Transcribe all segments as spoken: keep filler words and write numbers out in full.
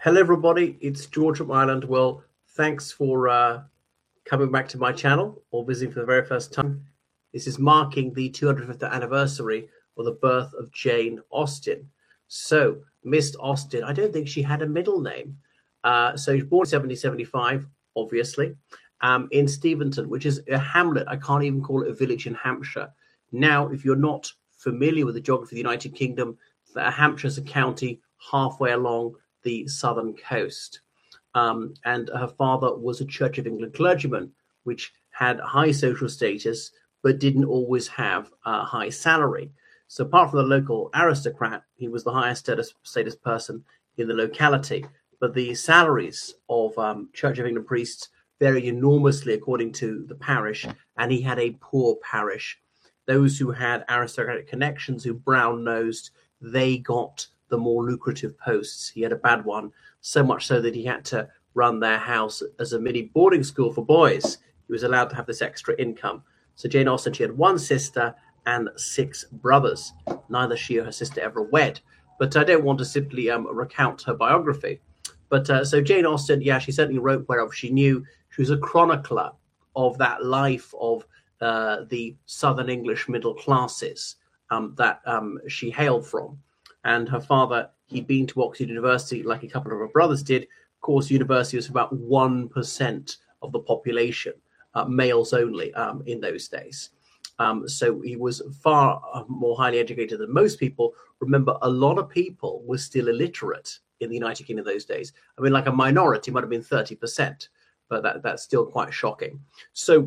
Hello, everybody. It's George from Ireland. Well, thanks for uh, coming back to my channel or visiting for the very first time. This is marking the two hundred fifth anniversary of the birth of Jane Austen. So, Miss Austen, I don't think she had a middle name. Uh, so, she was born in seventeen seventy-five, obviously, um, in Steventon, which is a hamlet. I can't even call it a village in Hampshire. Now, if you're not familiar with the geography of the United Kingdom, Hampshire is a county halfway along the southern coast. Um, and her father was a Church of England clergyman, which had high social status, but didn't always have a high salary. So apart from the local aristocrat, he was the highest status, status person in the locality. But the salaries of um, Church of England priests varied enormously according to the parish, and he had a poor parish. Those who had aristocratic connections, who brown-nosed, they got the more lucrative posts. He had a bad one, so much so that he had to run their house as a mini boarding school for boys. He was allowed to have this extra income. So Jane Austen, she had one sister and six brothers. Neither she or her sister ever wed. But I don't want to simply um, recount her biography. But uh, so Jane Austen, yeah, she certainly wrote whereof she knew. She was a chronicler of that life of uh, the Southern English middle classes um, that um, she hailed from. And her father, he'd been to Oxford University like a couple of her brothers did. Of course, university was about one percent of the population, uh, males only um, in those days. Um, so he was far more highly educated than most people. Remember, a lot of people were still illiterate in the United Kingdom those days. I mean, like a minority might have been thirty percent, but that, that's still quite shocking. So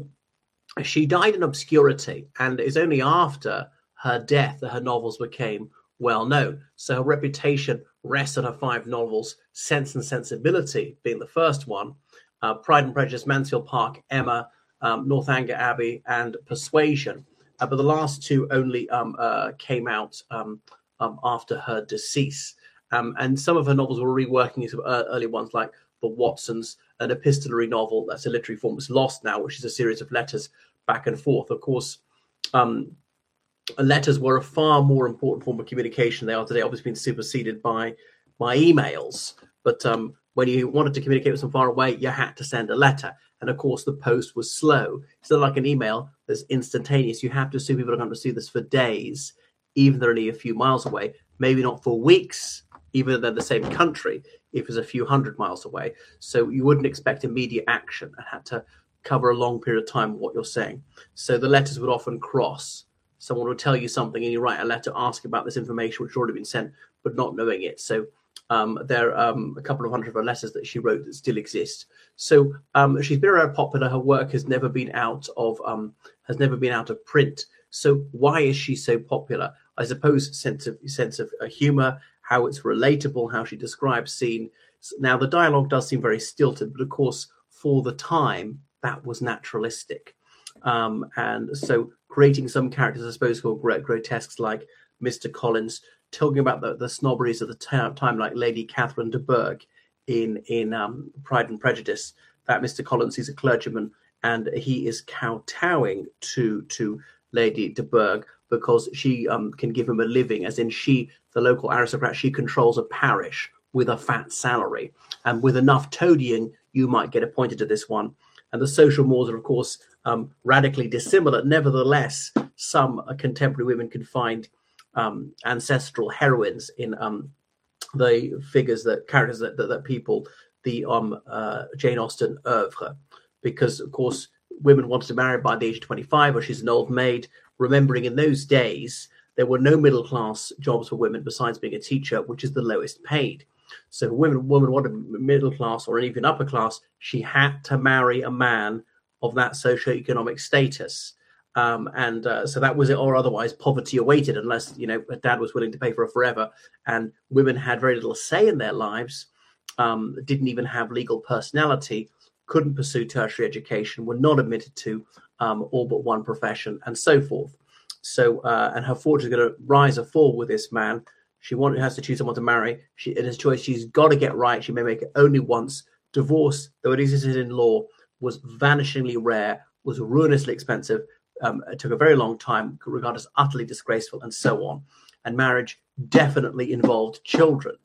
she died in obscurity, and it's only after her death that her novels became well known. So her reputation rests on her five novels, Sense and Sensibility being the first one, uh, Pride and Prejudice, Mansfield Park, Emma, um, Northanger Abbey, and Persuasion. Uh, but the last two only um, uh, came out um, um, after her decease. Um, and some of her novels were reworking into uh, early ones like The Watsons, an epistolary novel that's a literary form. It's lost now, which is a series of letters back and forth. Of course, um, letters were a far more important form of communication. They are today, obviously been superseded by by emails. But um, when you wanted to communicate with someone far away, you had to send a letter. And of course, the post was slow. It's not like an email that's instantaneous. You have to assume people are going to receive this for days, even though they're only a few miles away. Maybe not for weeks, even though they're the same country, if it's a few hundred miles away. So you wouldn't expect immediate action and had to cover a long period of time what you're saying. So the letters would often cross. Someone would tell you something and you write a letter asking about this information which had already been sent, but not knowing it. So um, there are um, a couple of hundred of her letters that she wrote that still exist. So um, she's been very popular. Her work has never been out of um, has never been out of print. So why is she so popular? I suppose sense of sense of uh, humor, how it's relatable, how she describes scene. Now the dialogue does seem very stilted, but of course for the time that was naturalistic. Um, and so creating some characters, I suppose, called grotesques like Mister Collins, talking about the, the snobberies of the t- time, like Lady Catherine de Bourgh in, in um, Pride and Prejudice. That Mister Collins, he's a clergyman, and he is kowtowing to, to Lady de Bourgh because she um, can give him a living, as in she, the local aristocrat, she controls a parish with a fat salary. And with enough toadying, you might get appointed to this one. And the social mores are, of course, um, radically dissimilar. Nevertheless, some uh, contemporary women can find um, ancestral heroines in um, the figures, that characters that, that, that people the um, uh, Jane Austen oeuvre. Because, of course, women wanted to marry by the age of twenty-five, or she's an old maid. Remembering in those days, there were no middle-class jobs for women besides being a teacher, which is the lowest paid. So if a woman, woman wanted middle class or even upper class, she had to marry a man of that socioeconomic status. Um, and uh, so that was it, or otherwise poverty awaited, unless, you know, her dad was willing to pay for her forever. And women had very little say in their lives, um, didn't even have legal personality, couldn't pursue tertiary education, were not admitted to um, all but one profession, and so forth. So, uh, and her fortune is going to rise or fall with this man. She wants, has to choose someone to marry. She, in his choice, she's got to get right. She may make it only once. Divorce, though it existed in law, was vanishingly rare, was ruinously expensive. Um, it took a very long time, regarded as utterly disgraceful, and so on. And marriage definitely involved children.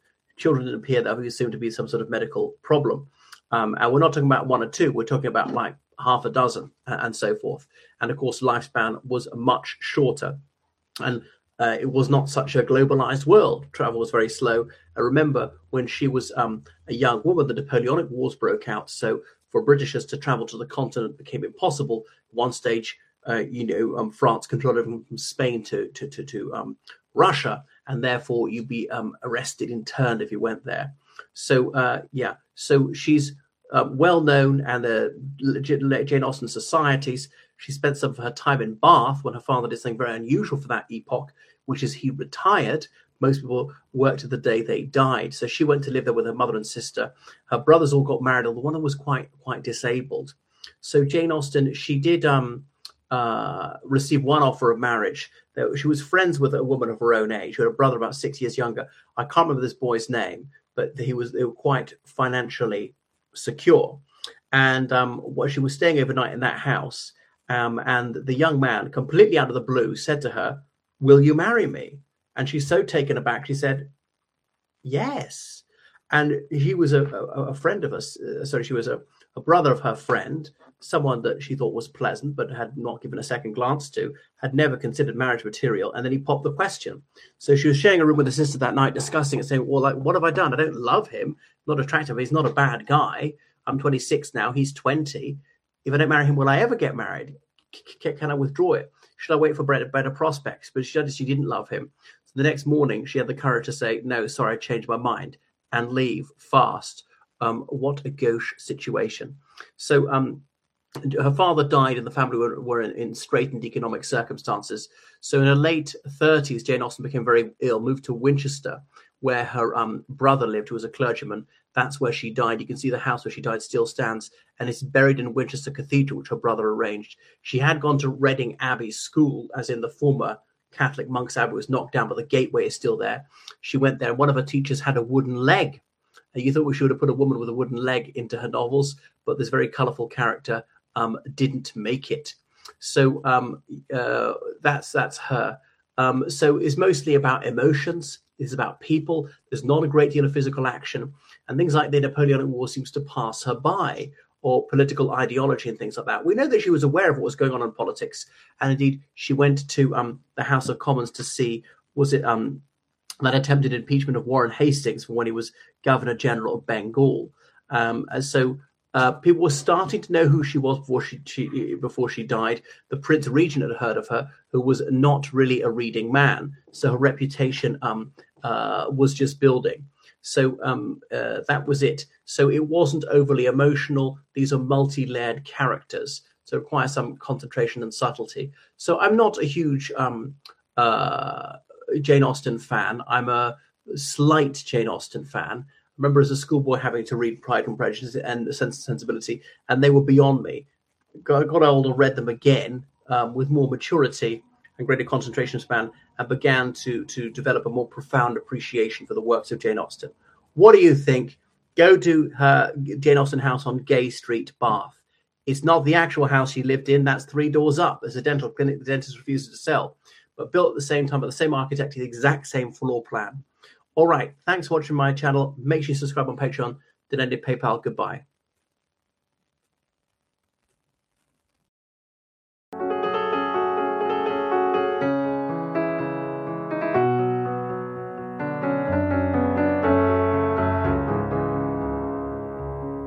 children didn't appear that we assumed to be some sort of medical problem. Um, and we're not talking about one or two, we're talking about like half a dozen uh, and so forth. And of course, lifespan was much shorter. And uh, it was not such a globalized world. Travel was very slow. I remember when she was um, a young woman, the Napoleonic Wars broke out. So for Britishers to travel to the continent became impossible. At one stage, uh, you know, um, France controlled everything from Spain to to to, to um, Russia, and therefore you'd be um, arrested, interned if you went there. So uh, yeah, so she's uh, well known, and the uh, Jane Austen societies. She spent some of her time in Bath when her father did something very unusual for that epoch, which is he retired. Most people worked to the day they died. So she went to live there with her mother and sister. Her brothers all got married, although one of them was quite quite disabled. So Jane Austen, she did um, uh, receive one offer of marriage. She was friends with a woman of her own age, who had a brother about six years younger. I can't remember this boy's name, but he was they were quite financially secure. And um, well, she was staying overnight in that house. Um, and the young man, completely out of the blue, said to her, "Will you marry me?" And she's so taken aback, she said, "Yes." And he was a, a, a friend of us. Uh, sorry, she was a, a brother of her friend, someone that she thought was pleasant, but had not given a second glance to, had never considered marriage material. And then he popped the question. So she was sharing a room with her sister that night, discussing it, saying, well, like, what have I done? I don't love him. Not attractive. He's not a bad guy. I'm twenty-six now. He's twenty. If I don't marry him, will I ever get married? C- can I withdraw it? Should I wait for better, better prospects? But she said she didn't love him. So the next morning, she had the courage to say, no, sorry, I changed my mind, and leave fast. Um, what a gauche situation. So um, her father died, and the family were, were in, in straitened economic circumstances. So in her late thirties, Jane Austen became very ill, moved to Winchester, where her um, brother lived, who was a clergyman. That's where she died. You can see the house where she died still stands, and it's buried in Winchester Cathedral, which her brother arranged. She had gone to Reading Abbey School, as in the former Catholic monks' abbey was knocked down, but the gateway is still there. She went there, and one of her teachers had a wooden leg. And you thought we should have put a woman with a wooden leg into her novels, but this very colourful character um, didn't make it. So um, uh, that's that's her. Um, so it's mostly about emotions. It's about people. There's not a great deal of physical action. And things like the Napoleonic War seems to pass her by, or political ideology and things like that. We know that she was aware of what was going on in politics. And indeed, she went to um, the House of Commons to see, was it um, that attempted impeachment of Warren Hastings from when he was Governor General of Bengal. Um, and so uh, people were starting to know who she was before she, she before she died. The Prince Regent had heard of her, who was not really a reading man. So her reputation um, uh, was just building. So um, uh, that was it. So it wasn't overly emotional. These are multi-layered characters, so it requires some concentration and subtlety. So I'm not a huge um, uh, Jane Austen fan. I'm a slight Jane Austen fan. I remember as a schoolboy having to read Pride and Prejudice and Sense and Sensibility, and they were beyond me. Got, got older, read them again um, with more maturity and greater concentration span, and began to to develop a more profound appreciation for the works of Jane Austen. What do you think? Go to her Jane Austen house on Gay Street, Bath. It's not the actual house she lived in. That's three doors up. There's a dental clinic the dentist refuses to sell, but built at the same time by the same architect, the exact same floor plan. All right. Thanks for watching my channel. Make sure you subscribe on Patreon. Then ended PayPal. Goodbye.